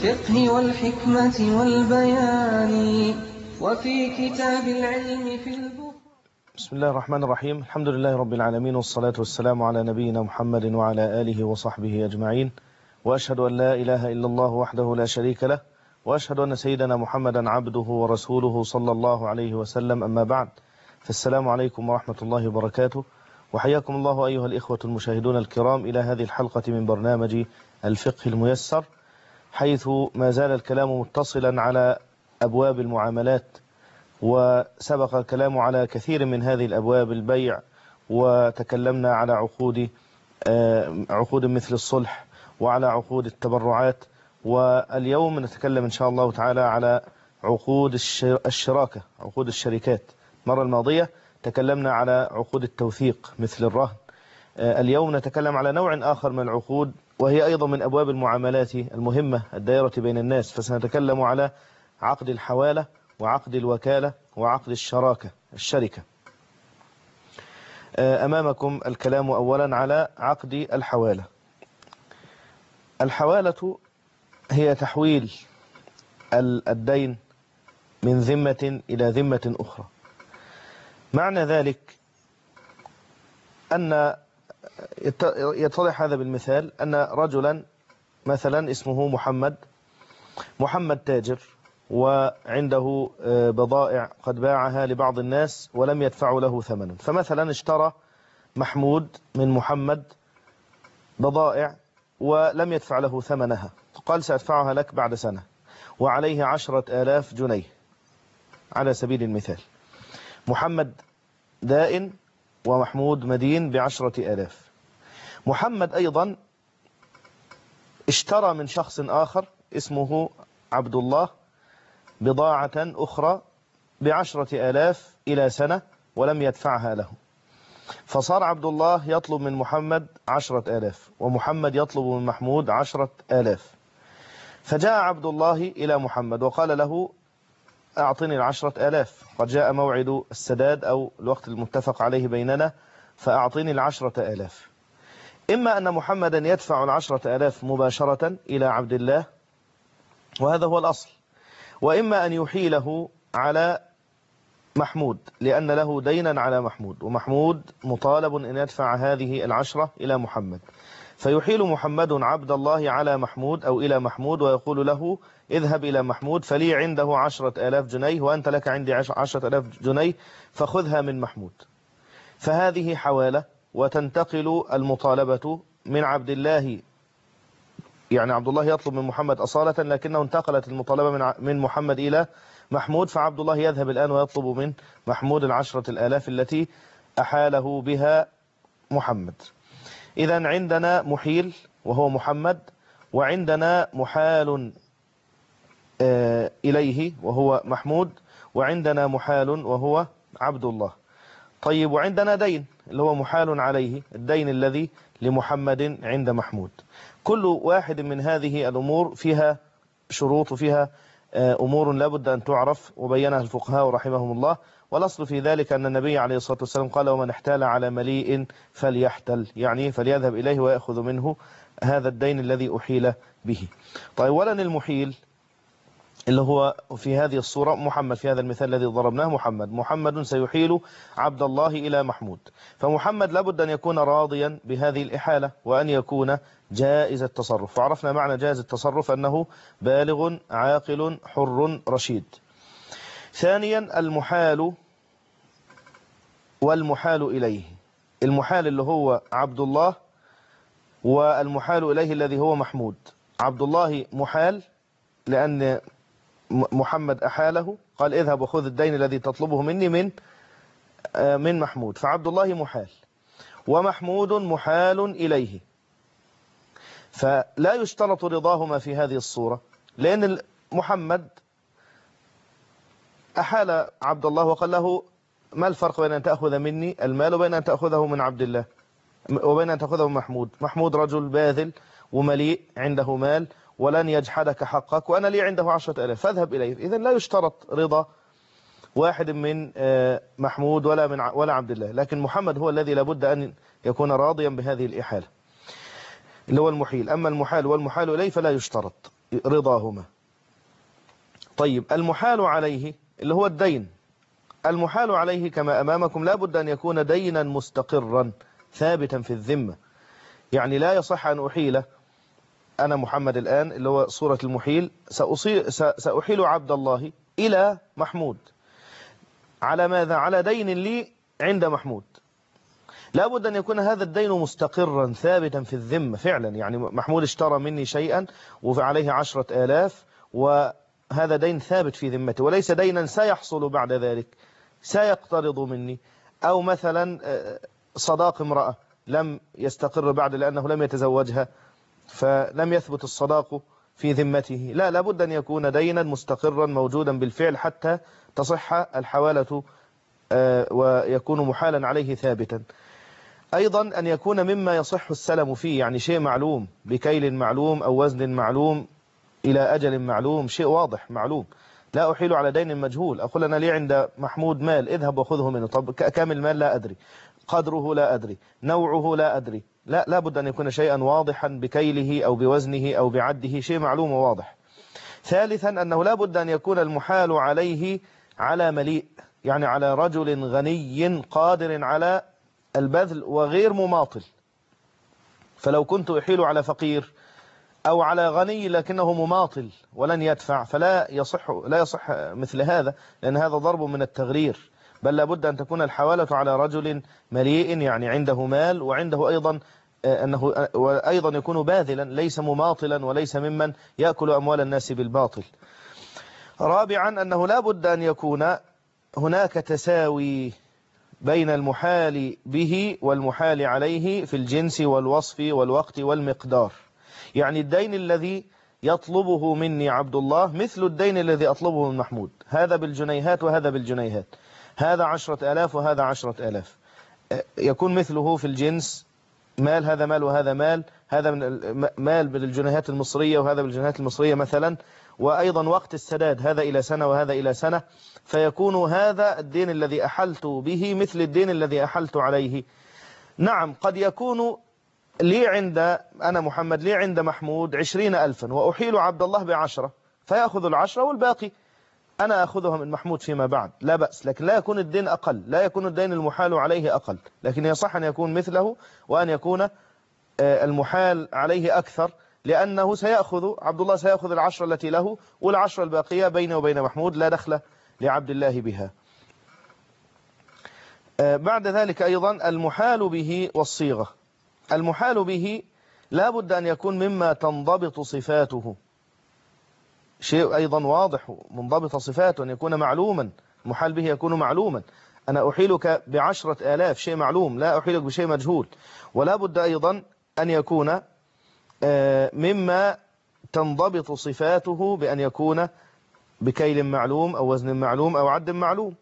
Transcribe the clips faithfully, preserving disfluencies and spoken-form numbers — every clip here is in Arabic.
الفقه والحكمة والبيان وفي كتاب العلم في البخاري. بسم الله الرحمن الرحيم. الحمد لله رب العالمين، والصلاة والسلام على نبينا محمد وعلى آله وصحبه أجمعين، وأشهد أن لا إله إلا الله وحده لا شريك له، وأشهد أن سيدنا محمدا عبده ورسوله صلى الله عليه وسلم. أما بعد، فالسلام عليكم ورحمة الله وبركاته، وحياكم الله أيها الإخوة المشاهدون الكرام إلى هذه الحلقة من برنامج الفقه الميسر، حيث ما زال الكلام متصلا على أبواب المعاملات، وسبق الكلام على كثير من هذه الأبواب، البيع، وتكلمنا على عقود عقود مثل الصلح، وعلى عقود التبرعات، واليوم نتكلم إن شاء الله تعالى على عقود الشراكة، عقود الشركات. المرة الماضية تكلمنا على عقود التوثيق مثل الرهن. اليوم نتكلم على نوع آخر من العقود، وهي أيضا من أبواب المعاملات المهمة الدائرة بين الناس، فسنتكلم على عقد الحوالة وعقد الوكالة وعقد الشراكة الشركة. أمامكم الكلام أولا على عقد الحوالة. الحوالة هي تحويل الدين من ذمة إلى ذمة أخرى. معنى ذلك أن يتضح هذا بالمثال أن رجلا مثلا اسمه محمد محمد تاجر، وعنده بضائع قد باعها لبعض الناس ولم يدفعوا له ثمنا، فمثلا اشترى محمود من محمد بضائع ولم يدفع له ثمنها، قال سأدفعها لك بعد سنة، وعليه عشرة آلاف جنيه على سبيل المثال. محمد دائن ومحمود مدين بعشرة آلاف. محمد أيضا اشترى من شخص آخر اسمه عبد الله بضاعة أخرى بعشرة آلاف إلى سنة ولم يدفعها له، فصار عبد الله يطلب من محمد عشرة آلاف، ومحمد يطلب من محمود عشرة آلاف. فجاء عبد الله إلى محمد وقال له أعطني العشرة آلاف، قد جاء موعد السداد أو الوقت المتفق عليه بيننا، فأعطني العشرة آلاف. إما أن محمدا يدفع العشرة آلاف مباشرة إلى عبد الله، وهذا هو الأصل، وإما أن يحيله على محمود، لأن له دينا على محمود، ومحمود مطالب أن يدفع هذه العشرة إلى محمد، فيحيل محمد عبد الله على محمود أو إلى محمود، ويقول له اذهب إلى محمود فلي عنده عشرة آلاف جنيه، وأنت لك عندي عشرة آلاف جنيه فخذها من محمود. فهذه حوالة، وتنتقل المطالبة من عبد الله، يعني عبد الله يطلب من محمد أصالة، لكنه انتقلت المطالبة من من محمد إلى محمود، فعبد الله يذهب الآن ويطلب من محمود العشرة الآلاف التي أحاله بها محمد. إذن عندنا محيل وهو محمد، وعندنا محال إليه وهو محمود، وعندنا محال وهو عبد الله. طيب، وعندنا دين اللي هو محال عليه، الدين الذي لمحمد عند محمود. كل واحد من هذه الأمور فيها شروط وفيها أمور لابد أن تعرف، وبينها الفقهاء رحمهم الله. والأصل في ذلك أن النبي عليه الصلاة والسلام قال ومن احتال على مليء فليحتل، يعني فليذهب إليه ويأخذ منه هذا الدين الذي أحيل به. طيب، ولن المحيل اللي هو في هذه الصورة محمد، في هذا المثال الذي ضربناه محمد محمد سيحيل عبد الله إلى محمود، فمحمد لابد أن يكون راضيا بهذه الإحالة، وأن يكون جائز التصرف. وعرفنا معنى جائز التصرف أنه بالغ عاقل حر رشيد. ثانيا المحال والمحال إليه. المحال اللي هو عبد الله، والمحال إليه الذي هو محمود. عبد الله محال لأن محمد أحاله، قال اذهب وخذ الدين الذي تطلبه مني من من محمود، فعبد الله محال، ومحمود محال إليه. فلا يشترط رضاهما في هذه الصورة، لأن محمد أحال عبد الله وقال له ما الفرق بين أن تأخذ مني المال وبين أن تأخذه من عبد الله وبين أن تأخذه من محمود؟ محمود رجل باذل ومليء عنده مال ولن يجحدك حقك، وأنا لي عنده عشرة آلاف فاذهب إليه. إذن لا يشترط رضا واحد من محمود ولا من ولا عبد الله، لكن محمد هو الذي لابد أن يكون راضيا بهذه الإحالة اللي هو المحيل. أما المحال والمحال إليه فلا يشترط. رضاهما. طيب المحال عليه اللي هو الدين، المحال عليه كما أمامكم لا بد أن يكون دينا مستقرا ثابتا في الذمة. يعني لا يصح أن أحيل أنا محمد الآن اللي هو صورة المحيل، سأحيل عبد الله إلى محمود على ماذا؟ على دين لي عند محمود. لا بد أن يكون هذا الدين مستقرا ثابتا في الذمة فعلا. يعني محمود اشترى مني شيئا وعليه عشرة آلاف، وهذا دين ثابت في ذمته، وليس دينا سيحصل بعد ذلك، سيقترض مني. أو مثلا صداق امرأة لم يستقر بعد لأنه لم يتزوجها فلم يثبت الصداق في ذمته. لا لابد أن يكون دينا مستقرا موجودا بالفعل حتى تصح الحوالة ويكون محالا عليه ثابتا. أيضا أن يكون مما يصح السلم فيه، يعني شيء معلوم بكيل معلوم أو وزن معلوم إلى أجل معلوم، شيء واضح معلوم. لا أحيل على دين مجهول، أقول أنا لي عند محمود مال اذهب وخذه منه، طب كم المال لا أدري، قدره لا أدري، نوعه لا أدري. لا لابد أن يكون شيئا واضحا بكيله أو بوزنه أو بعده، شيء معلوم وواضح. ثالثا أنه لا بد أن يكون المحال عليه على مليء، يعني على رجل غني قادر على البذل وغير مماطل. فلو كنت أحيل على فقير أو على غني لكنه مماطل ولن يدفع فلا يصح لا يصح مثل هذا، لأن هذا ضرب من التغرير. بل لابد أن تكون الحوالة على رجل مليء، يعني عنده مال وعنده أيضا أنه وأيضا يكون باذلا ليس مماطلا وليس ممن يأكل أموال الناس بالباطل. رابعا أنه لا بد أن يكون هناك تساوي بين المحال به والمحال عليه في الجنس والوصف والوقت والمقدار. يعني الدين الذي يطلبه مني عبد الله مثل الدين الذي أطلبه من محمود، هذا بالجنيهات وهذا بالجنيهات، هذا عشرة آلاف وهذا عشرة آلاف، يكون مثله في الجنس، مال هذا مال وهذا مال، هذا من مال بالجنيهات المصرية وهذا بالجنيهات المصرية مثلا، وأيضا وقت السداد هذا إلى سنة وهذا إلى سنة، فيكون هذا الدين الذي أحلت به مثل الدين الذي أحلت عليه. نعم قد يكون لي عند أنا محمد لي عند محمود عشرين ألفا وأحيل عبد الله بعشرة، فيأخذ العشرة والباقي أنا أخذها من محمود فيما بعد، لا بأس، لكن لا يكون الدين أقل، لا يكون الدين المحال عليه أقل، لكن يصح أن يكون مثله وأن يكون المحال عليه أكثر، لأنه سيأخذ عبد الله سيأخذ العشرة التي له، والعشرة الباقية بينه وبين محمود لا دخل لعبد الله بها. بعد ذلك أيضا المحال به والصيغة. المحال به لا بد أن يكون مما تنضبط صفاته، شيء أيضا واضح منضبط صفاته، أن يكون معلوما، المحال به يكون معلوما. أنا أحيلك بعشرة آلاف، شيء معلوم، لا أحيلك بشيء مجهول. ولا بد أيضا أن يكون مما تنضبط صفاته بأن يكون بكيل معلوم أو وزن معلوم أو عد معلوم.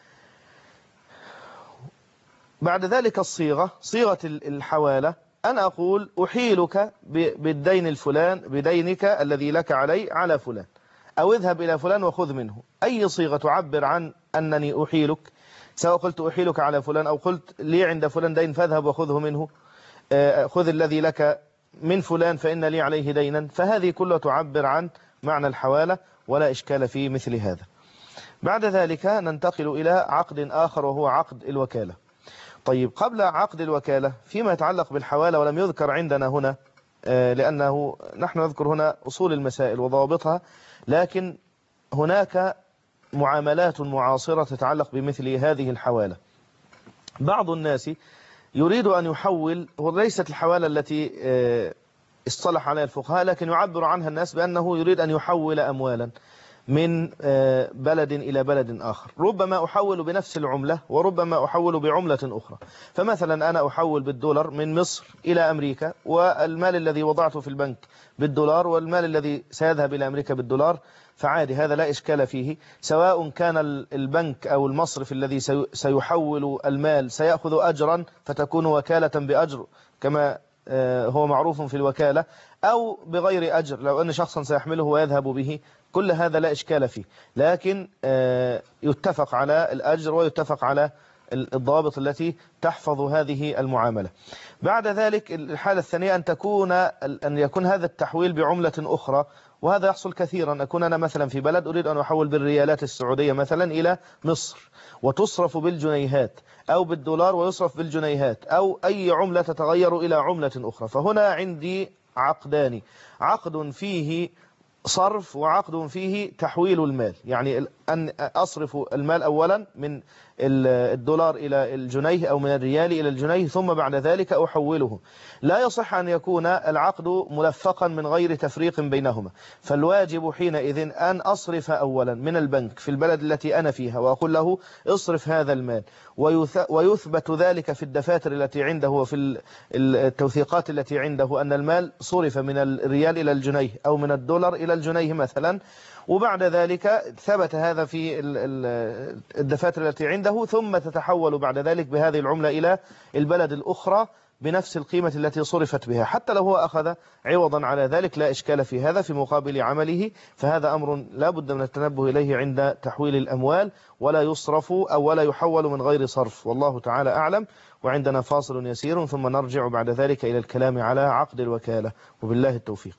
بعد ذلك الصيغة، صيغة الحوالة، أنا أقول أحيلك بالدين الفلان، بدينك الذي لك علي على فلان، أو اذهب إلى فلان وخذ منه. أي صيغة تعبر عن أنني أحيلك، سواء قلت أحيلك على فلان أو قلت لي عند فلان دين فاذهب وخذه منه، خذ الذي لك من فلان فإن لي عليه دينا، فهذه كلها تعبر عن معنى الحوالة ولا إشكال في مثل هذا. بعد ذلك ننتقل إلى عقد آخر وهو عقد الوكالة. طيب قبل عقد الوكالة فيما يتعلق بالحوالة ولم يذكر عندنا هنا لأنه نحن نذكر هنا أصول المسائل وضوابطها، لكن هناك معاملات معاصرة تتعلق بمثل هذه الحوالة. بعض الناس يريد أن يحول، وليست الحوالة التي اصطلح عليها الفقهاء، لكن يعبر عنها الناس بأنه يريد أن يحول أموالا من بلد إلى بلد آخر، ربما أحول بنفس العملة وربما أحول بعملة أخرى. فمثلا أنا أحول بالدولار من مصر إلى أمريكا، والمال الذي وضعته في البنك بالدولار والمال الذي سيذهب إلى أمريكا بالدولار، فعادي هذا لا إشكال فيه، سواء كان البنك أو المصرف الذي سيحول المال سيأخذ أجرا فتكون وكالة بأجر كما هو معروف في الوكالة، أو بغير أجر لو أن شخصا سيحمله ويذهب به، كل هذا لا إشكال فيه، لكن يتفق على الأجر ويتفق على الضوابط التي تحفظ هذه المعاملة. بعد ذلك الحالة الثانية أن تكون أن يكون هذا التحويل بعملة أخرى، وهذا يحصل كثيرا. أكون أنا مثلا في بلد أريد أن أحول بالريالات السعودية مثلا إلى مصر، وتصرف بالجنيهات، أو بالدولار ويصرف بالجنيهات، أو أي عملة تتغير إلى عملة أخرى. فهنا عندي عقدان، عقد فيه صرف وعقد فيه تحويل المال، يعني أن أصرف المال أولا من الدولار إلى الجنيه أو من الريال إلى الجنيه، ثم بعد ذلك أحوله. لا يصح أن يكون العقد ملفقا من غير تفريق بينهما، فالواجب حينئذ أن أصرف أولا من البنك في البلد التي أنا فيها وأقول له اصرف هذا المال، ويثبت ذلك في الدفاتر التي عنده وفي التوثيقات التي عنده أن المال صرف من الريال إلى الجنيه أو من الدولار إلى الجنيه مثلا، وبعد ذلك ثبت هذا في الدفاتر التي عنده، ثم تتحول بعد ذلك بهذه العملة إلى البلد الأخرى بنفس القيمة التي صرفت بها، حتى لو هو أخذ عوضا على ذلك لا إشكال في هذا في مقابل عمله. فهذا أمر لا بد من التنبه إليه عند تحويل الأموال، ولا يصرف أو ولا يحول من غير صرف، والله تعالى أعلم. وعندنا فاصل يسير ثم نرجع بعد ذلك إلى الكلام على عقد الوكالة، وبالله التوفيق.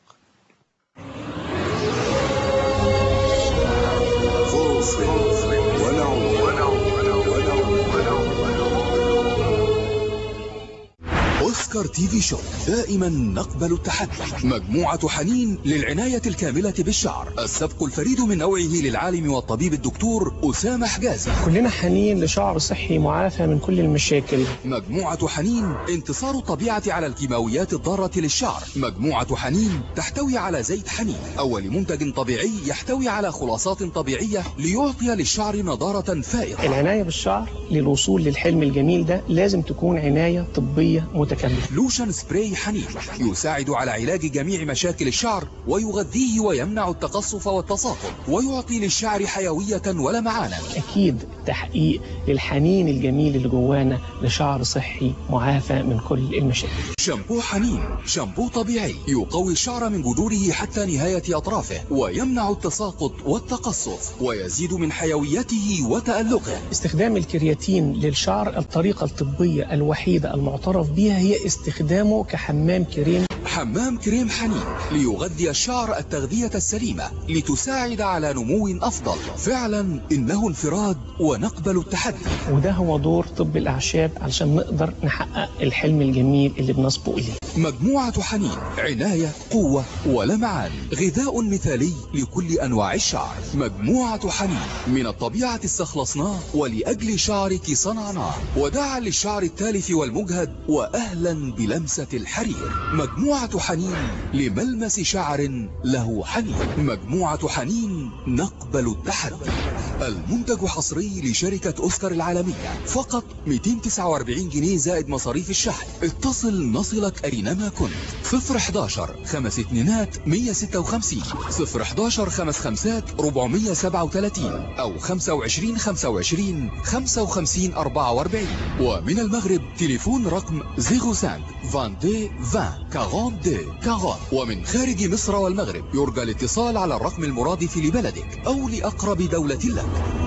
أوسكار تي في شوب دائما نقبل التحدي. مجموعة حنين للعناية الكاملة بالشعر، السبق الفريد من نوعه للعالم والطبيب الدكتور أسامة حجازي. كلنا حنين لشعر صحي معافى من كل المشاكل. مجموعة حنين انتصار الطبيعة على الكيماويات الضارة للشعر. مجموعة حنين تحتوي على زيت حنين، أول منتج طبيعي يحتوي على خلاصات طبيعية ليعطي للشعر نضارة فائقة. العناية بالشعر للوصول للحلم الجميل ده لازم تكون عناية طبية متكاملة. لوشن سبراي حنين يساعد على علاج جميع مشاكل الشعر، ويغذيه ويمنع التقصف والتساقط، ويعطي للشعر حيوية ولمعانا. أكيد تحقيق للحنين الجميل اللي جوانا لشعر صحي معافى من كل المشاكل. شامبو حنين شامبو طبيعي يقوي الشعر من جذوره حتى نهاية أطرافه، ويمنع التساقط والتقصف، ويزيد من حيويته وتألقه. استخدام الكرياتين للشعر الطريقة الطبية الوحيدة المعترف بها هي استخدامه كحمام كريم. حمام كريم حنين ليغذي الشعر التغذية السليمة لتساعد على نمو أفضل. فعلا إنه انفراد ونقبل التحدي، وده هو دور طب الأعشاب علشان نقدر نحقق الحلم الجميل اللي بنسبق إليه. مجموعة حنين عناية قوة ولمعان، غذاء مثالي لكل أنواع الشعر. مجموعة حنين من الطبيعة استخلصناه ولأجل شعرك صنعناه، وداعا للشعر التالف والمجهد، وأهلا بلمسة الحرير. مجموعة حنين لملمس شعر له حنين. مجموعة حنين نقبل التحدي. المنتج حصري لشركة أوسكار العالمية، فقط مئتين وتسعة وأربعين جنيه زائد مصاريف الشحن. اتصل نصلك أينما كنت. صفر حداشر خمس اتنينات مية ستة وخمسين، صفر حداشر خمس خمسات أربعمية سبعة وتلاتين، أو خمسة وعشرين خمسة وعشرين خمسة وخمسين أربعة وأربعين. ومن المغرب تليفون رقم صفر خمسة اثنين عشرين عشرين أربعين. ومن خارج مصر والمغرب يرجى الاتصال على الرقم المرادف لبلدك أو لأقرب دولة لك.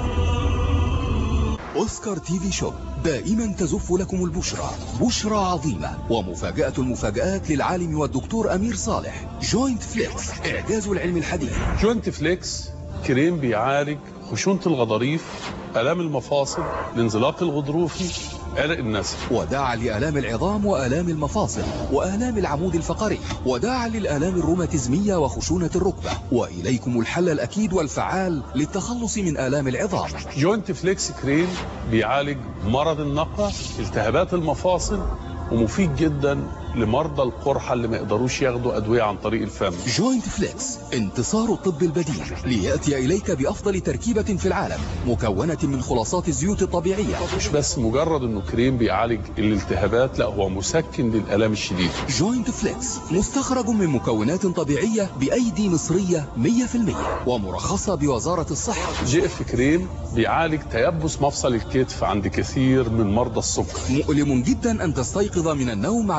أوسكار تي في شوب دائما تزف لكم البشرى، بشرى عظيمة ومفاجأة المفاجآت للعالم والدكتور أمير صالح. جوينت فليكس، إعجاز العلم الحديث. جوينت فليكس كريم بيعالج خشونة الغضاريف، آلام المفاصل، الانزلاق الغضروفي، عرق النسل، وداعا لآلام العظام وآلام المفاصل وآلام العمود الفقري، وداعا للآلام الروماتيزمية وخشونة الركبة. وإليكم الحل الأكيد والفعال للتخلص من آلام العظام. جوينت فليكس كريم بيعالج مرض النقع، التهابات المفاصل، ومفيد جدا لمرضى القرحة اللي ما يقدروش ياخدوا أدوية عن طريق الفم. جوينت فليكس انتصار الطب البديل ليأتي إليك بأفضل تركيبة في العالم، مكونة من خلاصات الزيوت الطبيعية. مش بس مجرد انه كريم بيعالج الالتهابات، لا هو مسكن للآلام الشديدة. جوينت فليكس مستخرج من مكونات طبيعية بأيدي مصرية مية في المية ومرخصة بوزارة الصحة. جي اف كريم بيعالج تيبس مفصل الكتف عند كثير من مرضى السكر. مؤلم جدا أن تستيقظ من النوم على آلام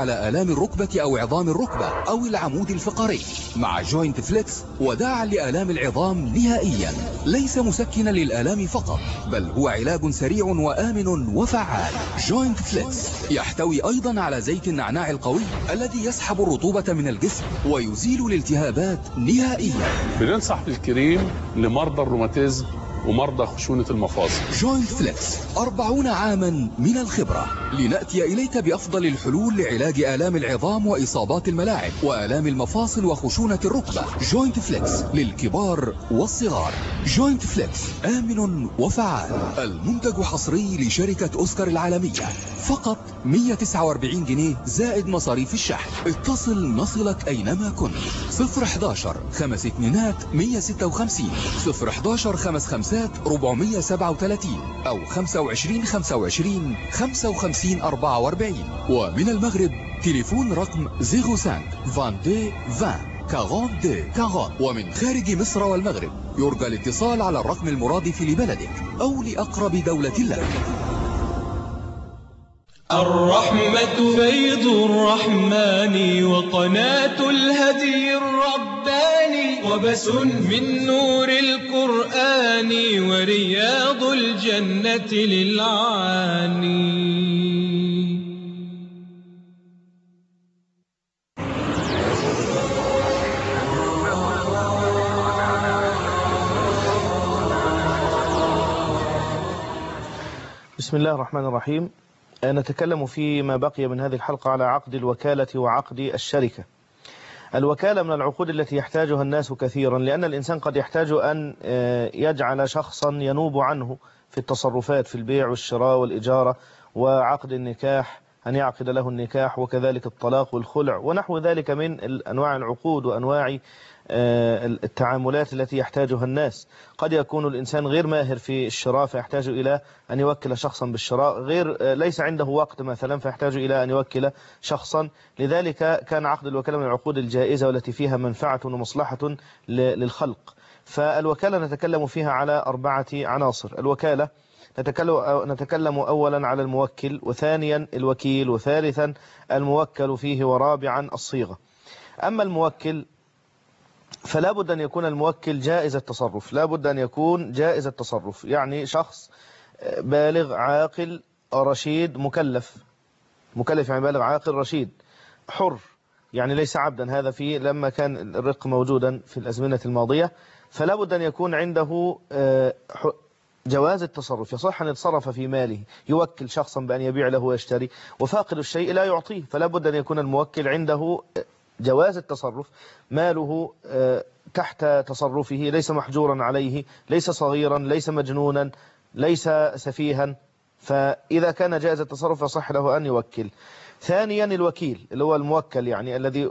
آلام الركبة أو عظام الركبة أو العمود الفقري مع جوينت فليكس وداعا لآلام العظام نهائيا. ليس مسكنا للآلام فقط، بل هو علاج سريع وآمن وفعال. جوينت فليكس يحتوي أيضا على زيت النعناع القوي الذي يسحب الرطوبة من الجسم ويزيل الالتهابات نهائيا. بننصح بالكريم لمرضى الروماتيزم ومرضى خشونة المفاصل. جوينت فليكس أربعون عاما من الخبرة، لنأتي إليك بأفضل الحلول لعلاج آلام العظام وإصابات الملاعب وآلام المفاصل وخشونة الركبة. جوينت فليكس للكبار والصغار. جوينت فليكس آمن وفعال. المنتج حصري لشركة أوسكار العالمية، فقط مئة وتسعة وأربعين جنيه زائد مصاريف الشحن. اتصل نصلك أينما كنت. صفر حداشر خمس اتنينات مئة وستة وخمسين صفر حداشر خمس خمسات أربعمئة وسبعة وثلاثين أو خمسة وعشرين خمسة وعشرين خمسة وخمسين أربعة وأربعين. ومن المغرب تليفون رقم صفر خمسة اثنين اثنين عشرين أربعين اثنين أربعين. ومن خارج مصر والمغرب يرجى الاتصال على الرقم المرادف لبلدك أو لأقرب دولة لك. الرحمة فيض الرحمن وقناة الهدي الرباني، وبس من نور القرآن ورياض الجنة للعاني. بسم الله الرحمن الرحيم. نتكلم فيما بقي من هذه الحلقة على عقد الوكالة وعقد الشركة. الوكالة من العقود التي يحتاجها الناس كثيرا، لأن الإنسان قد يحتاج أن يجعل شخصا ينوب عنه في التصرفات في البيع والشراء والإجارة وعقد النكاح، أن يعقد له النكاح وكذلك الطلاق والخلع ونحو ذلك من أنواع العقود وأنواع التعاملات التي يحتاجها الناس. قد يكون الإنسان غير ماهر في الشراء فيحتاج إلى أن يوكل شخصا بالشراء، غير ليس عنده وقت مثلا فيحتاج إلى أن يوكل شخصا. لذلك كان عقد الوكالة من العقود الجائزة والتي فيها منفعة ومصلحة للخلق. فالوكالة نتكلم فيها على أربعة عناصر. الوكالة نتكلم أولا على الموكل، وثانيا الوكيل، وثالثا الموكل فيه، ورابعا الصيغة. أما الموكل فلا بد أن يكون الموكل جائز التصرف، لا بد أن يكون جائز التصرف، يعني شخص بالغ عاقل رشيد مكلف. مكلف يعني بالغ عاقل رشيد حر، يعني ليس عبدا. هذا في لما كان الرق موجودا في الأزمنة الماضية، فلا بد أن يكون عنده جواز التصرف، يصح أن يتصرف في ماله، يوكل شخصا بأن يبيع له ويشتري، وفاقد الشيء لا يعطيه. فلا بد أن يكون الموكل عنده جواز التصرف، ماله تحت تصرفه، ليس محجورا عليه، ليس صغيرا، ليس مجنونا، ليس سفيها. فإذا كان جائز التصرف يصح له أن يوكل. ثانيا الوكيل اللي هو الموكل، يعني الذي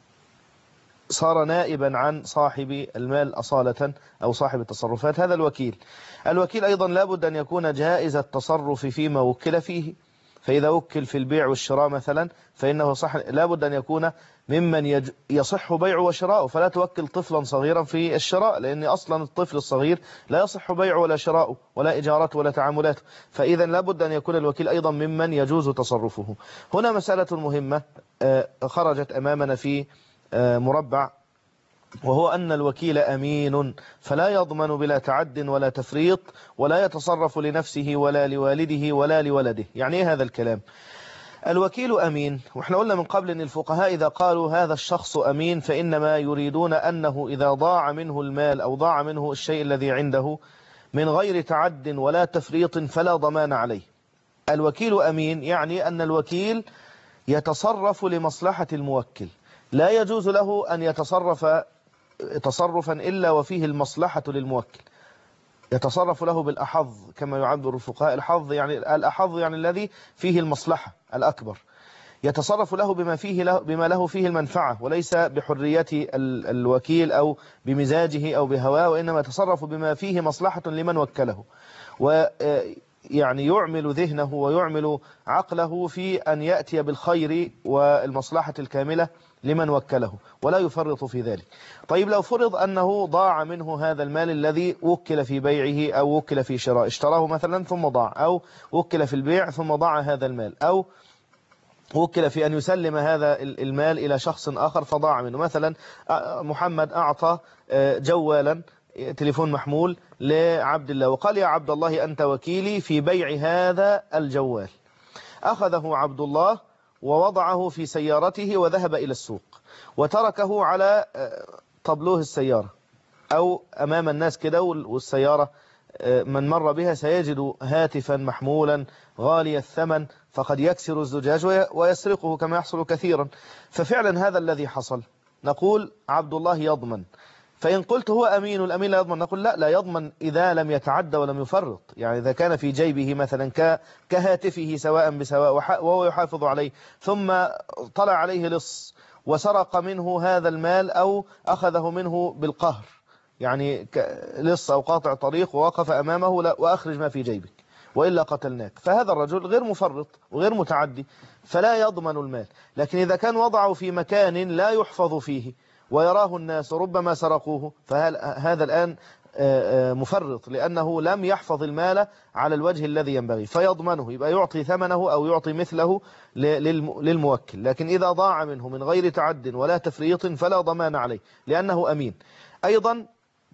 صار نائبا عن صاحب المال أصالة أو صاحب التصرفات، هذا الوكيل. الوكيل أيضا لابد أن يكون جائز التصرف فيما وكل فيه. فإذا وكل في البيع والشراء مثلا فإنه صح لابد أن يكون ممن يصح بيعه وشراؤه. فلا توكل طفلا صغيرا في الشراء، لأن أصلا الطفل الصغير لا يصح بيعه ولا شراؤه ولا إجارته ولا تعاملاته. فإذا لابد أن يكون الوكيل أيضا ممن يجوز تصرفه. هنا مسألة مهمة خرجت أمامنا في مربع، وهو أن الوكيل أمين، فلا يضمن بلا تعد ولا تفريط، ولا يتصرف لنفسه ولا لوالده ولا لولده. يعني إيه هذا الكلام؟ الوكيل أمين، وإحنا قلنا من قبل أن الفقهاء إذا قالوا هذا الشخص أمين فإنما يريدون أنه إذا ضاع منه المال أو ضاع منه الشيء الذي عنده من غير تعد ولا تفريط فلا ضمان عليه. الوكيل أمين يعني أن الوكيل يتصرف لمصلحة الموكل، لا يجوز له أن يتصرف تصرفا إلا وفيه المصلحة للموكل، يتصرف له بالأحظ كما يعبر الفقهاء. الحظ يعني الأحظ يعني الذي فيه المصلحة الأكبر، يتصرف له بما فيه له بما له فيه المنفعة، وليس بحرية الوكيل أو بمزاجه أو بهواه، وإنما يتصرف بما فيه مصلحة لمن وكله، ويعني يعمل ذهنه ويعمل عقله في أن يأتي بالخير والمصلحة الكاملة لمن وكله، ولا يفرط في ذلك. طيب لو فرض أنه ضاع منه هذا المال الذي وكل في بيعه أو وكل في شراء، اشتراه مثلا ثم ضاع، أو وكل في البيع ثم ضاع هذا المال، أو وكل في أن يسلم هذا المال إلى شخص آخر فضاع منه. مثلا محمد أعطى جوالا تليفون محمول لعبد الله وقال يا عبد الله أنت وكيلي في بيع هذا الجوال. أخذه عبد الله ووضعه في سيارته وذهب إلى السوق وتركه على طبلوه السيارة أو أمام الناس كده، والسيارة من مر بها سيجد هاتفا محمولا غالي الثمن فقد يكسر الزجاج ويسرقه كما يحصل كثيرا. ففعلا هذا الذي حصل. نقول عبد الله يضمن. فإن قلت هو أمين، الأمين لا يضمن، نقول لا لا يضمن إذا لم يتعدى ولم يفرط. يعني إذا كان في جيبه مثلا كهاتفه سواء بسواء وهو يحافظ عليه ثم طلع عليه لص وسرق منه هذا المال أو أخذه منه بالقهر، يعني لص أو قاطع طريق ووقف أمامه وأخرج ما في جيبك وإلا قتلناك، فهذا الرجل غير مفرط وغير متعدي فلا يضمن المال. لكن إذا كان وضعه في مكان لا يحفظ فيه ويراه الناس ربما سرقوه فهذا الآن مفرط لأنه لم يحفظ المال على الوجه الذي ينبغي فيضمنه، يبقى يعطي ثمنه أو يعطي مثله للموكل. لكن إذا ضاع منه من غير تعد ولا تفريط فلا ضمان عليه لأنه أمين. أيضا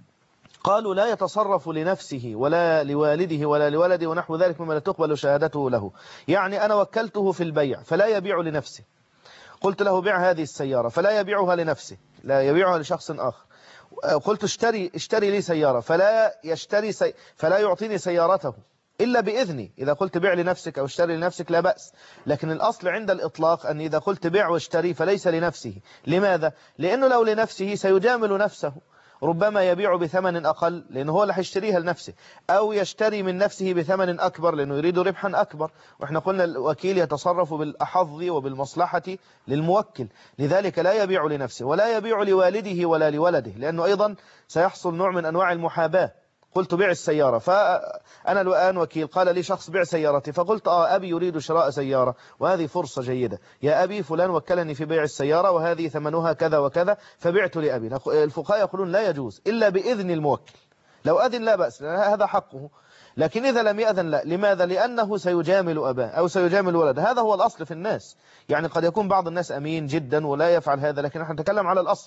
قالوا لا يتصرف لنفسه ولا لوالده ولا لولده ونحو ذلك مما لا تقبل شهادته له. يعني أنا وكلته في البيع فلا يبيع لنفسه، قلت له بيع هذه السيارة فلا يبيعها لنفسه، لا يبيعها لشخص آخر. قلت اشتري اشتري لي سيارة فلا يشتري سي فلا يعطيني سيارته إلا بإذني. إذا قلت بيع لنفسك أو اشتري لنفسك لا بأس، لكن الأصل عند الإطلاق أن إذا قلت بيع واشتري فليس لنفسه. لماذا؟ لأنه لو لنفسه سيجامل نفسه، ربما يبيع بثمن أقل لأنه هو اللي هيشتريها لنفسه، أو يشتري من نفسه بثمن أكبر لأنه يريد ربحا أكبر. وإحنا قلنا الوكيل يتصرف بالأحظ وبالمصلحة للموكل، لذلك لا يبيع لنفسه ولا يبيع لوالده ولا لولده، لأنه أيضا سيحصل نوع من أنواع المحاباة. قلت بيع السيارة فأنا الآن وكيل، قال لي شخص بيع سيارتي فقلت آه أبي يريد شراء سيارة وهذه فرصة جيدة، يا أبي فلان وكلني في بيع السيارة وهذه ثمنها كذا وكذا فبعت لأبي. الفقهاء يقولون لا يجوز إلا بإذن الموكل. لو أذن لا بأس هذا حقه، لكن إذا لم يأذن لا. لماذا؟ لأنه سيجامل أباه أو سيجامل ولده. هذا هو الأصل في الناس. يعني قد يكون بعض الناس أمين جدا ولا يفعل هذا، لكن نحن نتكلم على الأصل،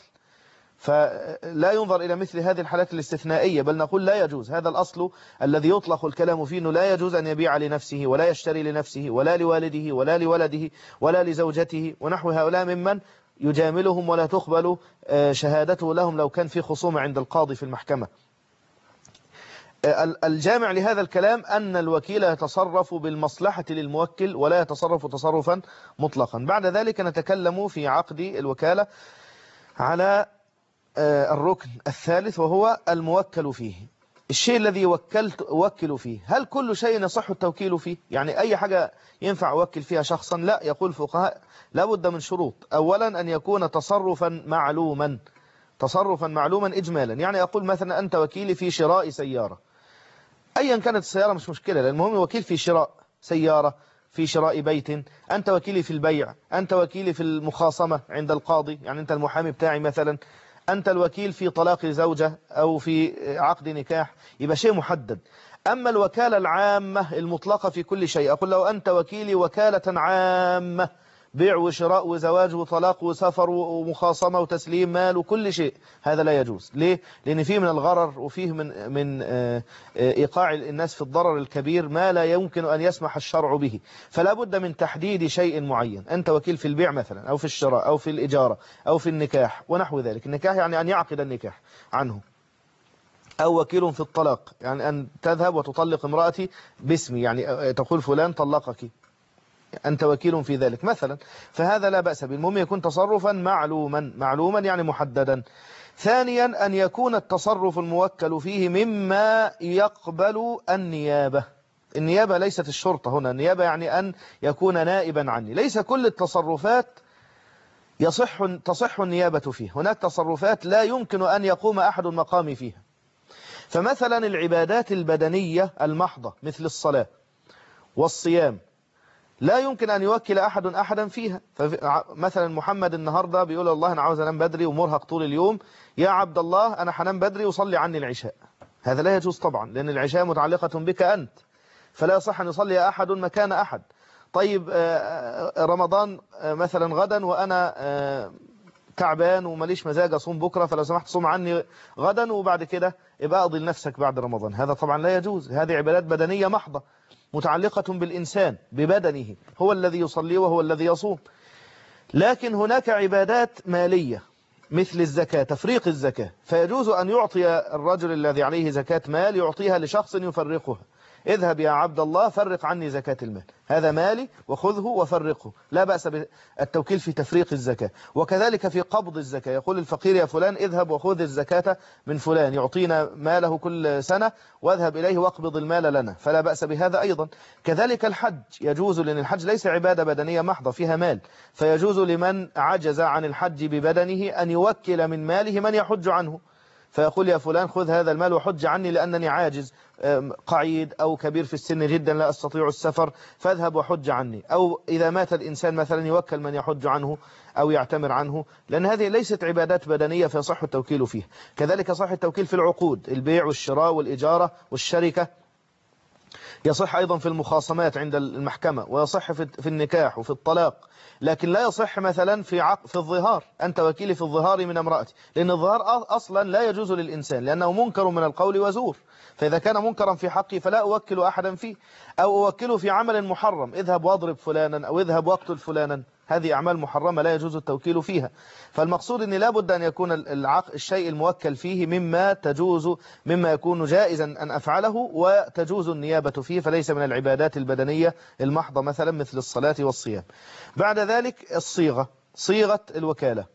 فلا ينظر إلى مثل هذه الحالات الاستثنائية، بل نقول لا يجوز. هذا الأصل الذي يطلق الكلام فيه أنه لا يجوز أن يبيع لنفسه ولا يشتري لنفسه ولا لوالده ولا لولده ولا لزوجته ونحو هؤلاء ممن يجاملهم ولا تقبل شهادته لهم لو كان في خصومة عند القاضي في المحكمة. الجامع لهذا الكلام أن الوكيل يتصرف بالمصلحة للموكل ولا يتصرف تصرفا مطلقا. بعد ذلك نتكلم في عقد الوكالة على الركن الثالث وهو الموكل فيه. الشيء الذي وكلت أوكل فيه، هل كل شيء يصح التوكيل فيه؟ يعني أي حاجة ينفع أوكل فيها شخصا؟ لا، يقول الفقهاء لابد من شروط. أولا أن يكون تصرفا معلوما، تصرفا معلوما إجمالا. يعني أقول مثلا أنت وكيلي في شراء سيارة، أيا كانت السيارة مش مشكلة، لأن المهم وكيل في شراء سيارة، في شراء بيت، أنت وكيلي في البيع، أنت وكيلي في المخاصمة عند القاضي، يعني أنت المحامي بتاعي مثلا، أنت الوكيل في طلاق زوجة أو في عقد نكاح، يبقى شيء محدد. أما الوكالة العامة المطلقة في كل شيء، أقول له أنت وكيلي وكالة عامة، بيع وشراء وزواج وطلاق وسفر ومخاصمة وتسليم مال وكل شيء، هذا لا يجوز. ليه؟ لأن فيه من الغرر وفيه من من إيقاع الناس في الضرر الكبير ما لا يمكن أن يسمح الشرع به. فلا بد من تحديد شيء معين. أنت وكيل في البيع مثلا أو في الشراء أو في الإجارة أو في النكاح ونحو ذلك. النكاح يعني أن يعقد النكاح عنه، أو وكيل في الطلاق يعني أن تذهب وتطلق امرأتي باسمي، يعني تقول فلان طلقك، أنت وكيل في ذلك مثلا، فهذا لا بأس به. المهم يكون تصرفا معلوما، معلوما يعني محددا. ثانيا أن يكون التصرف الموكل فيه مما يقبل النيابة. النيابة ليست الشرطة هنا، النيابة يعني أن يكون نائبا عني. ليس كل التصرفات يصح تصح النيابة فيه، هناك تصرفات لا يمكن أن يقوم أحد مقامي فيها. فمثلا العبادات البدنية المحضة مثل الصلاة والصيام لا يمكن أن يوكل أحد أحدا فيها. مثلا محمد النهاردة بيقول الله أنا عاوز أنام بدري ومرهق طول اليوم، يا عبد الله أنا حنام بدري وصلي عني العشاء. هذا لا يجوز طبعا، لأن العشاء متعلقة بك أنت، فلا يصح أن يصلي أحد مكان أحد. طيب رمضان مثلا غدا وأنا تعبان وماليش مزاج أصوم بكرة، فلو سمحت صوم عني غدا وبعد كده يبقى أقضي لنفسك بعد رمضان. هذا طبعا لا يجوز، هذه عبادات بدنية محضة متعلقة بالإنسان ببدنه، هو الذي يصلي وهو الذي يصوم. لكن هناك عبادات مالية مثل الزكاة، تفريق الزكاة، فيجوز أن يعطي الرجل الذي عليه زكاة مال يعطيها لشخص يفرقها. اذهب يا عبد الله فرق عني زكاة المال، هذا مالي وخذه وفرقه، لا بأس بالتوكيل في تفريق الزكاة. وكذلك في قبض الزكاة، يقول الفقير يا فلان اذهب وخذ الزكاة من فلان، يعطينا ماله كل سنة واذهب إليه واقبض المال لنا، فلا بأس بهذا أيضا. كذلك الحج يجوز، لأن الحج ليس عبادة بدنية محضة فيها مال، فيجوز لمن عجز عن الحج ببدنه أن يوكل من ماله من يحج عنه، فيقول يا فلان خذ هذا المال وحج عني لأنني عاجز، قعيد أو كبير في السن جدا لا أستطيع السفر، فاذهب وحج عني. أو إذا مات الإنسان مثلا يوكل من يحج عنه أو يعتمر عنه، لأن هذه ليست عبادات بدنية فيصح التوكيل فيها. كذلك صح التوكيل في العقود، البيع والشراء والإجارة والشركة، يصح أيضا في المخاصمات عند المحكمة، ويصح في النكاح وفي الطلاق. لكن لا يصح مثلا في عقد في الظهار، أنت وكيلي في الظهار من امرأتي، لأن الظهار أصلا لا يجوز للإنسان لأنه منكر من القول وزور، فإذا كان منكرا في حقي فلا أوكل أحدا فيه. أو أوكله في عمل محرم، اذهب واضرب فلانا أو اذهب واقتل فلانا، هذه أعمال محرمة لا يجوز التوكيل فيها. فالمقصود أن لا بد أن يكون العقد الشيء الموكل فيه مما تجوز، مما يكون جائزا أن أفعله وتجوز النيابة فيه، فليس من العبادات البدنية المحضة مثلا مثل الصلاة والصيام. بعد ذلك الصيغة، صيغة الوكالة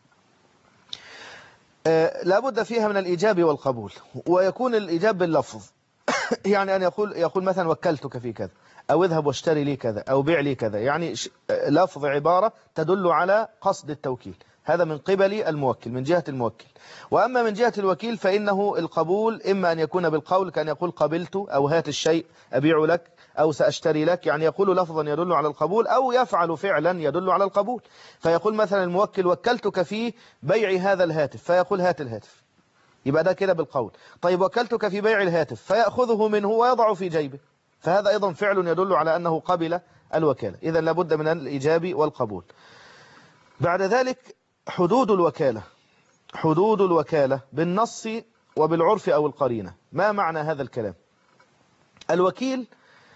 لا بد فيها من الإيجاب والقبول، ويكون الإيجاب باللفظ يعني أن يقول يقول مثلا وكلتك في كذا، أو اذهب واشتري لي كذا، أو بيع لي كذا، يعني لفظ عبارة تدل على قصد التوكيل، هذا من قبل الموكل من جهة الموكل. وأما من جهة الوكيل فإنه القبول إما أن يكون بالقول كان يقول قبلت، أو هات الشيء أبيع لك، أو سأشتري لك، يعني يقول لفظا يدل على القبول، أو يفعل فعلا يدل على القبول. فيقول مثلا الموكل وكلتك في بيع هذا الهاتف، فيقول هات الهاتف، يبقى ده كده بالقول. طيب وكلتك في بيع الهاتف، فيأخذه منه ويضع في جيبه، فهذا أيضا فعل يدل على أنه قبل الوكالة. إذا لابد من الإيجاب والقبول. بعد ذلك حدود الوكالة، حدود الوكالة بالنص وبالعرف أو القرينة. ما معنى هذا الكلام؟ الوكيل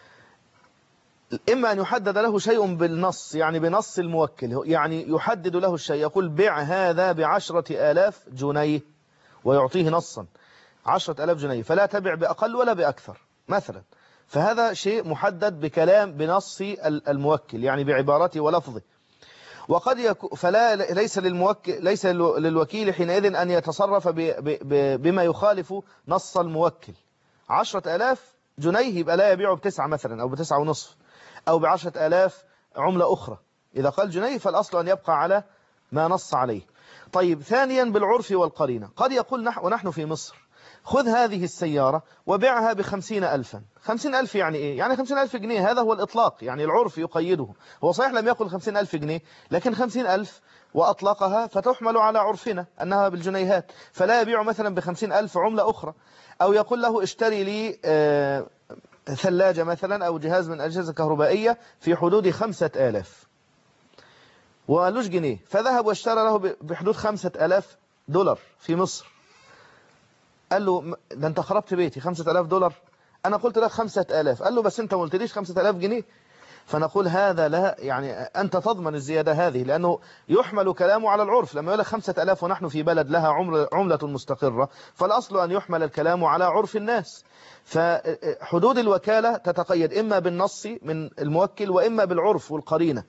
إما أن يحدد له شيء بالنص، يعني بنص الموكل، يعني يحدد له الشيء، يقول بيع هذا بعشرة آلاف جنيه ويعطيه نصا عشرة آلاف جنيه، فلا تبع بأقل ولا بأكثر مثلا، فهذا شيء محدد بكلام بنص الموكل يعني بعبارته ولفظه. وقد يكون فلا ليس للموكل ليس للوكيل حينئذ أن يتصرف بما يخالف نص الموكل. عشرة آلاف جنيه يبقى لا يبيع بتسعة مثلا أو بتسعة ونصف أو بعشرة آلاف عملة أخرى، إذا قال جنيه فالأصل أن يبقى على ما نص عليه. طيب ثانيا بالعرف والقرينة، قد يقول نحن ونحن في مصر خذ هذه السيارة وبيعها بخمسين ألفا. خمسين ألف يعني إيه؟ يعني خمسين ألف جنيه، هذا هو الإطلاق، يعني العرف يقيده. هو صحيح لم يقل خمسين ألف جنيه، لكن خمسين ألف وأطلقها فتحمل على عرفنا أنها بالجنيهات، فلا يبيع مثلا بخمسين ألف عملة أخرى. أو يقول له اشتري لي آه ثلاجة مثلا أو جهاز من أجهزة كهربائية في حدود خمسة آلاف وقالوش جنيه، فذهب واشترى له بحدود خمسة آلاف دولار في مصر. قال له ده انت خربت بيتي، خمسة آلاف دولار، انا قلت لك خمسة آلاف. قال له بس انت ما قلتليش خمسة آلاف جنيه. فنقول هذا لا، يعني انت تضمن الزيادة هذه، لانه يحمل كلامه على العرف. لما يقول لك خمسة آلاف ونحن في بلد لها عملة مستقرة، فالاصل ان يحمل الكلام على عرف الناس. فحدود الوكالة تتقيد اما بالنص من الموكل واما بالعرف والقرينة.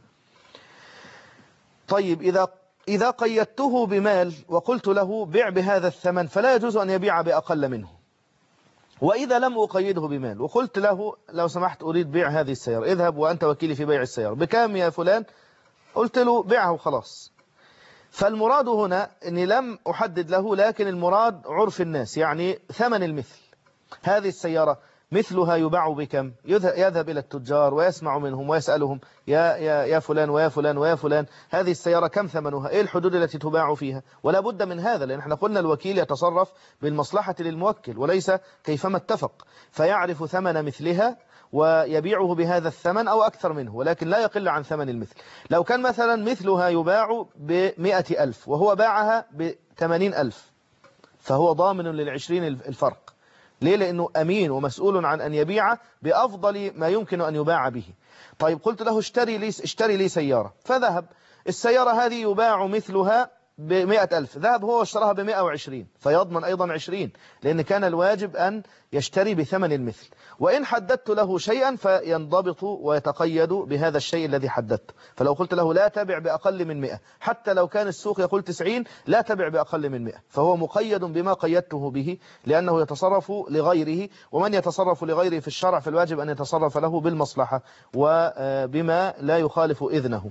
طيب إذا إذا قيدته بمال وقلت له بيع بهذا الثمن، فلا يجوز أن يبيع بأقل منه. وإذا لم أقيده بمال وقلت له لو سمحت أريد بيع هذه السيارة، اذهب وأنت وكيلي في بيع السيارة، بكام يا فلان؟ قلت له بيعه وخلاص. فالمراد هنا أني لم أحدد له، لكن المراد عرف الناس، يعني ثمن المثل. هذه السيارة مثلها يباع بكم؟ يذهب إلى التجار ويسمع منهم ويسألهم يا, يا, يا فلان ويا فلان ويا فلان هذه السيارة كم ثمنها؟ إيه الحدود التي تباع فيها؟ ولا بد من هذا، لأن احنا قلنا الوكيل يتصرف بالمصلحة للموكل وليس كيفما اتفق، فيعرف ثمن مثلها ويبيعه بهذا الثمن أو أكثر منه، ولكن لا يقل عن ثمن المثل. لو كان مثلا مثلها يباع بمئة ألف وهو باعها بثمانين ألف فهو ضامن للعشرين الفرق. ليه؟ لأنه أمين ومسؤول عن أن يبيع بأفضل ما يمكن أن يباع به. طيب قلت له اشتري لي, اشتري لي سيارة، فذهب. السيارة هذه يباع مثلها بمئة ألف، ذهب هو واشتراها بمئة وعشرين، فيضمن أيضا عشرين، لأن كان الواجب أن يشتري بثمن المثل. وإن حددت له شيئا فينضبط ويتقيد بهذا الشيء الذي حددته. فلو قلت له لا تبع بأقل من مئة، حتى لو كان السوق يقول تسعين لا تبع بأقل من مئة، فهو مقيد بما قيدته به، لأنه يتصرف لغيره، ومن يتصرف لغيره في الشرع فالواجب أن يتصرف له بالمصلحة وبما لا يخالف إذنه.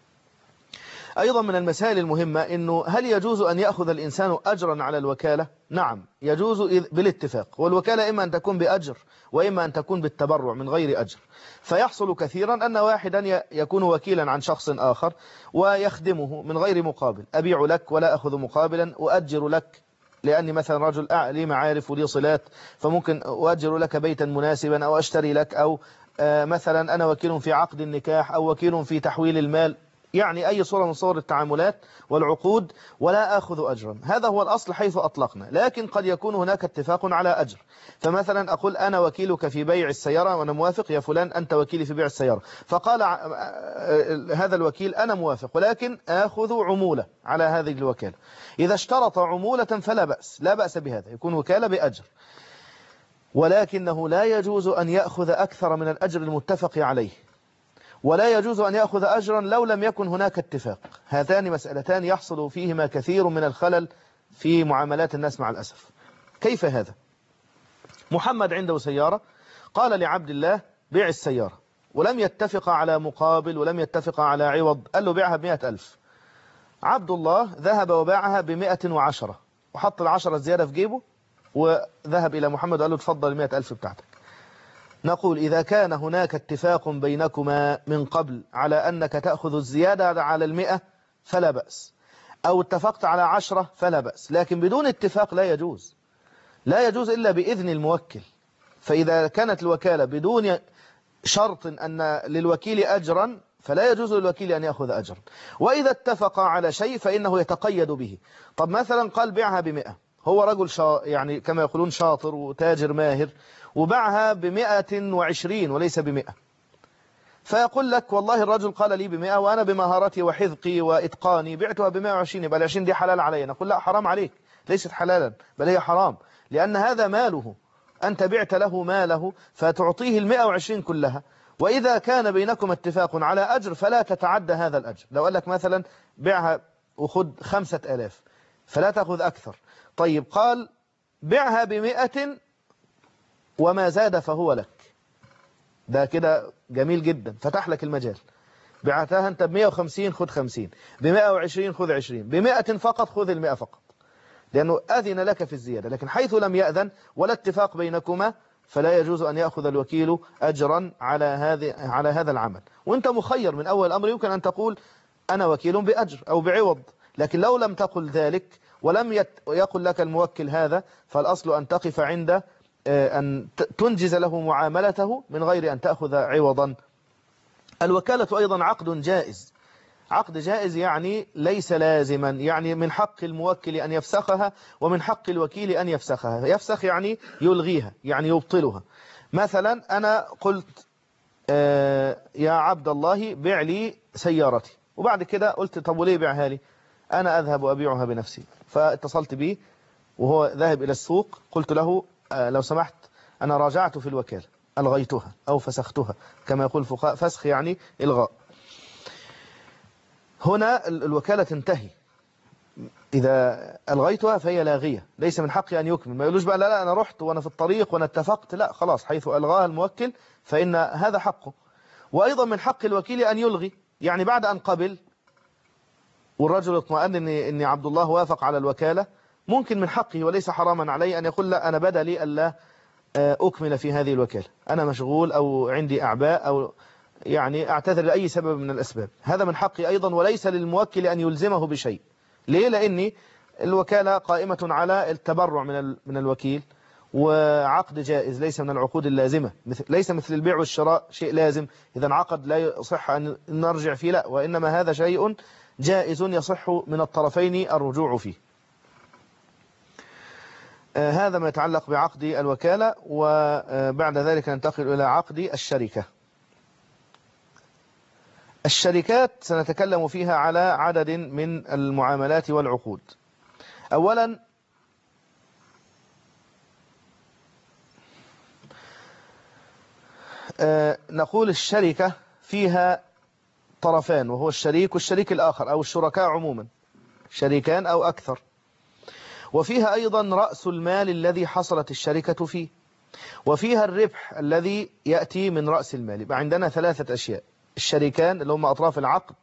أيضا من المسائل المهمة أنه هل يجوز أن يأخذ الإنسان أجرا على الوكالة؟ نعم يجوز بالاتفاق، والوكالة إما أن تكون بأجر وإما أن تكون بالتبرع من غير أجر. فيحصل كثيرا أن واحدا يكون وكيلا عن شخص آخر ويخدمه من غير مقابل، أبيع لك ولا أخذ مقابلا، أؤجر لك لأني مثلا رجل لي معارف ولي صلات، فممكن أؤجر لك بيتا مناسبا أو أشتري لك، أو مثلا أنا وكيل في عقد النكاح أو وكيل في تحويل المال، يعني أي صورة من صور التعاملات والعقود، ولا أخذ أجرا. هذا هو الأصل حيث أطلقنا، لكن قد يكون هناك اتفاق على أجر. فمثلا أقول أنا وكيلك في بيع السيارة وأنا موافق، يا فلان أنت وكيلي في بيع السيارة، فقال هذا الوكيل أنا موافق ولكن آخذ عمولة على هذه الوكالة. إذا اشترط عمولة فلا بأس، لا بأس بهذا، يكون وكالة بأجر، ولكنه لا يجوز أن يأخذ أكثر من الأجر المتفق عليه، ولا يجوز أن يأخذ أجرا لو لم يكن هناك اتفاق. هاتان مسألتان يحصل فيهما كثير من الخلل في معاملات الناس مع الأسف. كيف هذا؟ محمد عنده سيارة، قال لعبد الله بيع السيارة، ولم يتفق على مقابل ولم يتفق على عوض، قال له بيعها بمئة ألف. عبد الله ذهب وباعها بمئة وعشرة وحط العشرة الزيادة في جيبه وذهب إلى محمد وقال له تفضل المئة ألف بتاعتك. نقول إذا كان هناك اتفاق بينكما من قبل على أنك تأخذ الزيادة على المئة فلا بأس، أو اتفقت على عشرة فلا بأس، لكن بدون اتفاق لا يجوز، لا يجوز إلا بإذن الموكل. فإذا كانت الوكالة بدون شرط أن للوكيل أجرا فلا يجوز للوكيل أن يأخذ أجرا. وإذا اتفق على شيء فإنه يتقيد به. طب مثلا قال بيعها بمئة، هو رجل شا يعني كما يقولون شاطر وتاجر ماهر، وباعها بمئة وعشرين وليس بمئة، فيقول لك والله الرجل قال لي بمئة وأنا بمهارتي وحذقي وإتقاني بعتها بمئة وعشرين، يبقى العشرين دي حلال علي. نقول لا، حرام عليك، ليست حلالا بل هي حرام، لأن هذا ماله، أنت بعت له ماله فتعطيه المئة وعشرين كلها. وإذا كان بينكم اتفاق على أجر فلا تتعدى هذا الأجر. لو قال لك مثلا بيعها وخد خمسة آلاف فلا تأخذ أكثر. طيب قال بيعها بمئة وما زاد فهو لك، ده كده جميل جدا، فتح لك المجال. بعتها أنت بمئة وخمسين خذ خمسين، بمئة وعشرين خذ عشرين، بمئة فقط خذ المئة فقط، لأنه أذن لك في الزيادة. لكن حيث لم يأذن ولا اتفاق بينكما فلا يجوز أن يأخذ الوكيل أجرا على هذا على هذا العمل. وأنت مخير من أول الأمر، يمكن أن تقول أنا وكيل بأجر أو بعوض، لكن لو لم تقل ذلك ولم يقل لك الموكل هذا فالأصل أن تقف عند أن تنجز له معاملته من غير أن تأخذ عوضا. الوكالة أيضا عقد جائز، عقد جائز يعني ليس لازما، يعني من حق الموكل أن يفسخها ومن حق الوكيل أن يفسخها. يفسخ يعني يلغيها، يعني يبطلها. مثلا أنا قلت يا عبد الله بيع لي سيارتي، وبعد كده قلت طب وليه بيعها لي؟ أنا أذهب وأبيعها بنفسي. فاتصلت به وهو ذاهب إلى السوق، قلت له لو سمحت أنا راجعت في الوكالة ألغيتها أو فسختها، كما يقول الفقهاء فسخ يعني إلغاء. هنا الوكالة تنتهي، إذا ألغيتها فهي لاغية، ليس من حقي أن يكمل. ما يقولوش بقى لا لا أنا رحت وأنا في الطريق وأنا اتفقت، لا خلاص، حيث ألغاها الموكل فإن هذا حقه. وأيضا من حق الوكيل أن يلغي، يعني بعد أن قبل والرجل اطمأن إن إن عبد الله وافق على الوكالة، ممكن من حقه وليس حراما عليه أن يقول لا أنا بدا لي ألا أكمل في هذه الوكالة، أنا مشغول أو عندي أعباء أو يعني أعتذر لأي سبب من الأسباب، هذا من حقي أيضا، وليس للموكل أن يلزمه بشيء. ليه؟ لأني الوكالة قائمة على التبرع من من الوكيل، وعقد جائز ليس من العقود اللازمة، ليس مثل البيع والشراء شيء لازم إذا عقد لا يصح أن نرجع فيه، لا، وإنما هذا شيء جائز يصح من الطرفين الرجوع فيه. هذا ما يتعلق بعقد الوكالة. وبعد ذلك ننتقل إلى عقد الشركة. الشركات سنتكلم فيها على عدد من المعاملات والعقود. أولا نقول الشركة فيها طرفان، وهو الشريك والشريك الآخر أو الشركاء عموما، شريكان أو أكثر. وفيها أيضا رأس المال الذي حصلت الشركة فيه، وفيها الربح الذي يأتي من رأس المال. يبقى عندنا ثلاثة أشياء: الشريكان اللي هم أطراف العقد،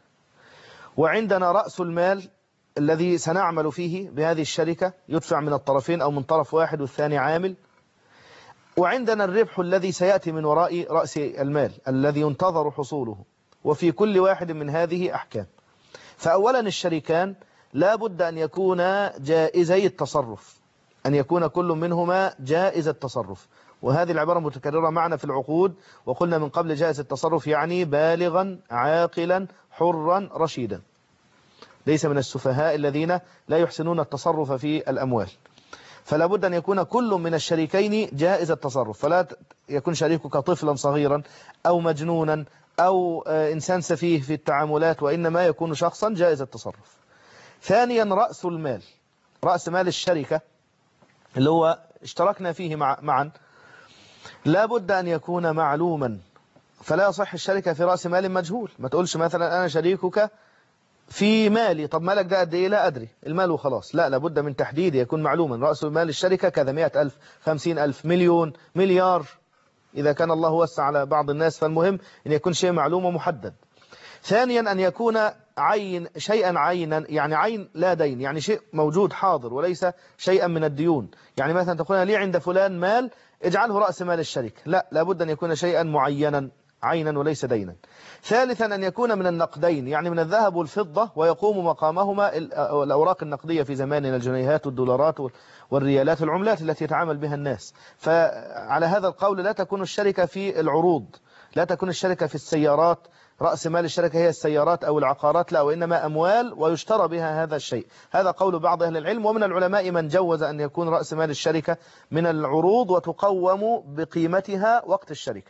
وعندنا رأس المال الذي سنعمل فيه بهذه الشركة يدفع من الطرفين أو من طرف واحد والثاني عامل، وعندنا الربح الذي سيأتي من وراء رأس المال الذي ينتظر حصوله. وفي كل واحد من هذه أحكام. فأولا الشريكان لا بد أن يكون جائزي التصرف، أن يكون كل منهما جائز التصرف، وهذه العبارة متكررة معنا في العقود، وقلنا من قبل جائز التصرف يعني بالغا عاقلا حرا رشيدا، ليس من السفهاء الذين لا يحسنون التصرف في الأموال. فلا بد أن يكون كل من الشريكين جائز التصرف، فلا يكون شريكك طفلا صغيرا أو مجنونا أو إنسان سفيه في التعاملات، وإنما يكون شخصا جائز التصرف. ثانيا رأس المال، رأس مال الشركة اللي هو اشتركنا فيه مع معا، لا بد أن يكون معلوما. فلا يصح الشركة في رأس مال مجهول. ما تقولش مثلا أنا شريكك في مالي، طب مالك ده قد إيه؟ لا أدري، المال وخلاص. لا، لابد من تحديد، يكون معلوما. رأس مال الشركة كذا، مئة ألف، خمسين ألف، مليون، مليار، إذا كان الله وسع على بعض الناس. فالمهم أن يكون شيء معلوم ومحدد. ثانيا أن يكون عين، شيئا عينا، يعني عين لا دين، يعني شيء موجود حاضر وليس شيئا من الديون. يعني مثلا تقول لي عند فلان مال اجعله رأس مال الشركة، لا، لابد أن يكون شيئا معينا عينا وليس دينا. ثالثا أن يكون من النقدين، يعني من الذهب والفضة، ويقوم مقامهما الأوراق النقدية في زماننا، الجنيهات والدولارات والريالات، العملات التي يتعامل بها الناس. فعلى هذا القول لا تكون الشركة في العروض، لا تكون الشركة في السيارات، رأس مال الشركة هي السيارات أو العقارات، لا، وإنما أموال ويشترى بها هذا الشيء. هذا قول بعض أهل العلم، ومن العلماء من جوز أن يكون رأس مال الشركة من العروض وتقوم بقيمتها وقت الشركة.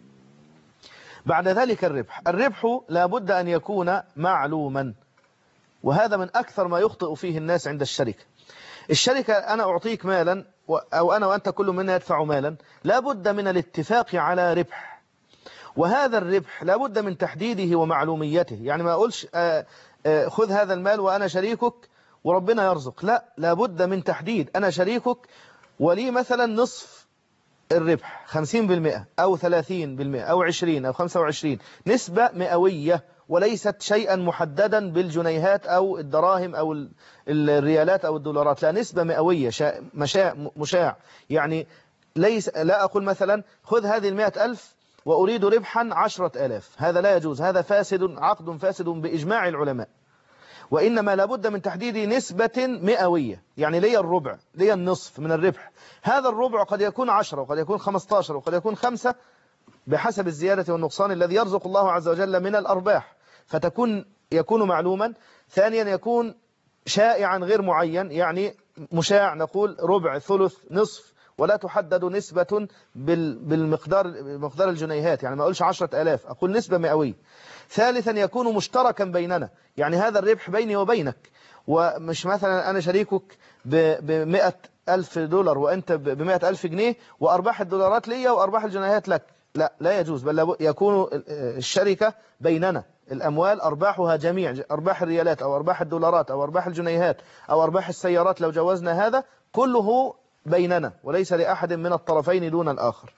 بعد ذلك الربح، الربح لا بد أن يكون معلوما، وهذا من أكثر ما يخطئ فيه الناس عند الشركة. الشركة أنا أعطيك مالا، أو أنا وأنت كل منا يدفع مالا، لا بد من الاتفاق على ربح، وهذا الربح لا بد من تحديده ومعلوميته. يعني ما أقولش آآ آآ خذ هذا المال وأنا شريكك وربنا يرزق، لا، لا بد من تحديد. أنا شريكك ولي مثلا نصف الربح، خمسين بالمئة أو ثلاثين بالمئة أو عشرين أو خمسة وعشرين، نسبة مئوية وليست شيئا محددا بالجنيهات أو الدراهم أو الريالات أو الدولارات، لا، نسبة مئوية مشاع, مشاع. يعني ليس، لا أقول مثلا خذ هذه المئة ألف وأريد ربحا عشرة آلاف، هذا لا يجوز، هذا فاسد، عقد فاسد بإجماع العلماء. وإنما لابد من تحديد نسبة مئوية، يعني لي الربع، لي النصف من الربح، هذا الربع قد يكون عشرة وقد يكون خمسة عشر وقد يكون خمسة، بحسب الزيادة والنقصان الذي يرزق الله عز وجل من الأرباح، فتكون يكون معلوما. ثانيا يكون شائعا غير معين، يعني مشاع، نقول ربع، ثلث، نصف، ولا تحدد نسبة بالمقدار، مقدار الجنيهات، يعني ما أقولش عشرة آلاف، أقول نسبة مئوية. ثالثا يكون مشتركا بيننا، يعني هذا الربح بيني وبينك، ومش مثلا أنا شريكك بمئة ألف دولار وأنت بمئة ألف جنيه، وأرباح الدولارات لي وأرباح الجنيهات لك، لا، لا يجوز، بل يكون الشركة بيننا، الأموال أرباحها جميع، أرباح الريالات أو أرباح الدولارات أو أرباح الجنيهات أو أرباح السيارات لو جوزنا هذا، كله بيننا وليس لأحد من الطرفين دون الآخر.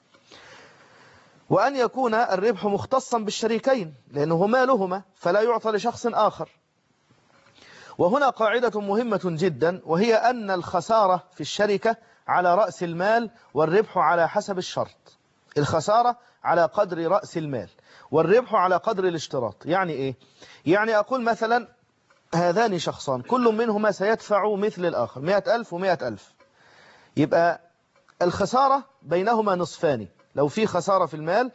وأن يكون الربح مختصا بالشريكين لأنه مالهما، فلا يعطى لشخص آخر. وهنا قاعدة مهمة جدا، وهي أن الخسارة في الشركة على رأس المال والربح على حسب الشرط. الخسارة على قدر رأس المال والربح على قدر الاشتراط. يعني إيه؟ يعني أقول مثلا هذان شخصان كل منهما سيدفع مثل الآخر مئة ألف ومئة ألف، يبقى الخسارة بينهما نصفان. لو في خسارة في المال،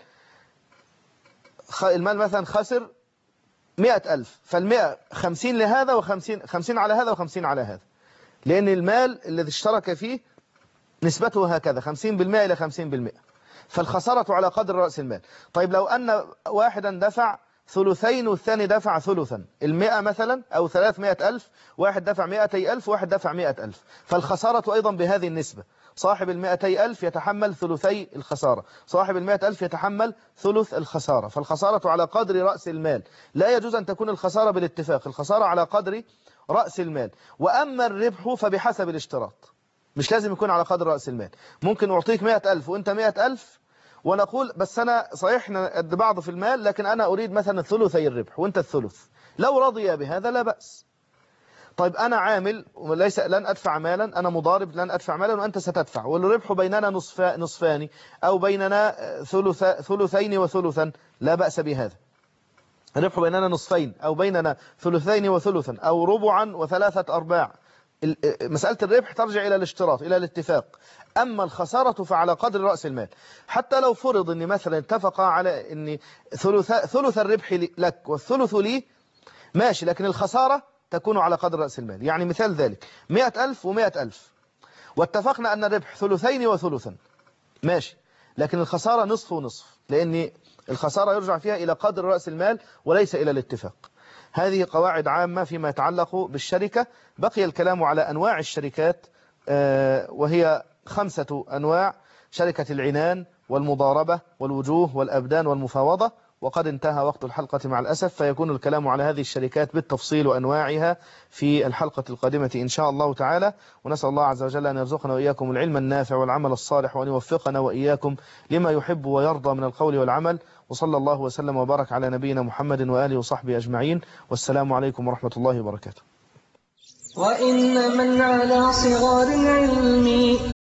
المال مثلا خسر مئة ألف، فالمئة خمسين لهذا وخمسين، خمسين على هذا وخمسين على هذا، لأن المال الذي اشترك فيه نسبته هكذا خمسين بالمئة إلى خمسين بالمئة، فالخسارة على قدر رأس المال. طيب لو أن واحدا دفع ثلثين والثاني دفع ثلثا، المئة مثلا أو ثلاثمائة ألف، واحد دفع مئتي ألف واحد دفع مئة ألف، فالخسارة أيضا بهذه النسبة. صاحب المئتي ألف يتحمل ثلثي الخسارة، صاحب المئة ألف يتحمل ثلث الخسارة، فالخسارة على قدر رأس المال. لا يجوز أن تكون الخسارة بالاتفاق، الخسارة على قدر رأس المال. وأما الربح فبحسب الاشتراط، مش لازم يكون على قدر رأس المال. ممكن أعطيك مئة ألف وأنت مئة ألف، ونقول بس أنا صحيح قد بعض في المال، لكن أنا أريد مثلا ثلثي الربح وأنت الثلث. لو رضي بهذا لا بأس. طيب أنا عامل وليس لن أدفع مالا، أنا مضارب لن أدفع مالا وأنت ستدفع، والربح بيننا نصف نصفان أو بيننا ثلث ثلثين وثلثا، لا بأس بهذا. الربح بيننا نصفين أو بيننا ثلثين وثلثا أو ربعا وثلاثة أرباع. مسألة الربح ترجع إلى الاشتراط، إلى الاتفاق. أما الخسارة فعلى قدر رأس المال. حتى لو فرض أن مثلا اتفق على أن ثلث, ثلث الربح لك والثلث لي، ماشي، لكن الخسارة تكون على قدر رأس المال. يعني مثال ذلك مئة ألف ومئة ألف، واتفقنا أن الربح ثلثين وثلثا، ماشي، لكن الخسارة نصف ونصف، لأن الخسارة يرجع فيها إلى قدر رأس المال وليس إلى الاتفاق. هذه قواعد عامة فيما يتعلق بالشركة. بقي الكلام على أنواع الشركات، وهي خمسة أنواع: شركة العنان والمضاربة والوجوه والأبدان والمفاوضة. وقد انتهى وقت الحلقة مع الأسف، فيكون الكلام على هذه الشركات بالتفصيل وأنواعها في الحلقة القادمة إن شاء الله تعالى. ونسأل الله عز وجل أن يرزقنا وإياكم العلم النافع والعمل الصالح، وأن يوفقنا وإياكم لما يحب ويرضى من القول والعمل. وصلى الله وسلم وبارك على نبينا محمد وآله وصحبه أجمعين، والسلام عليكم ورحمة الله وبركاته. وإن من على صغار العلم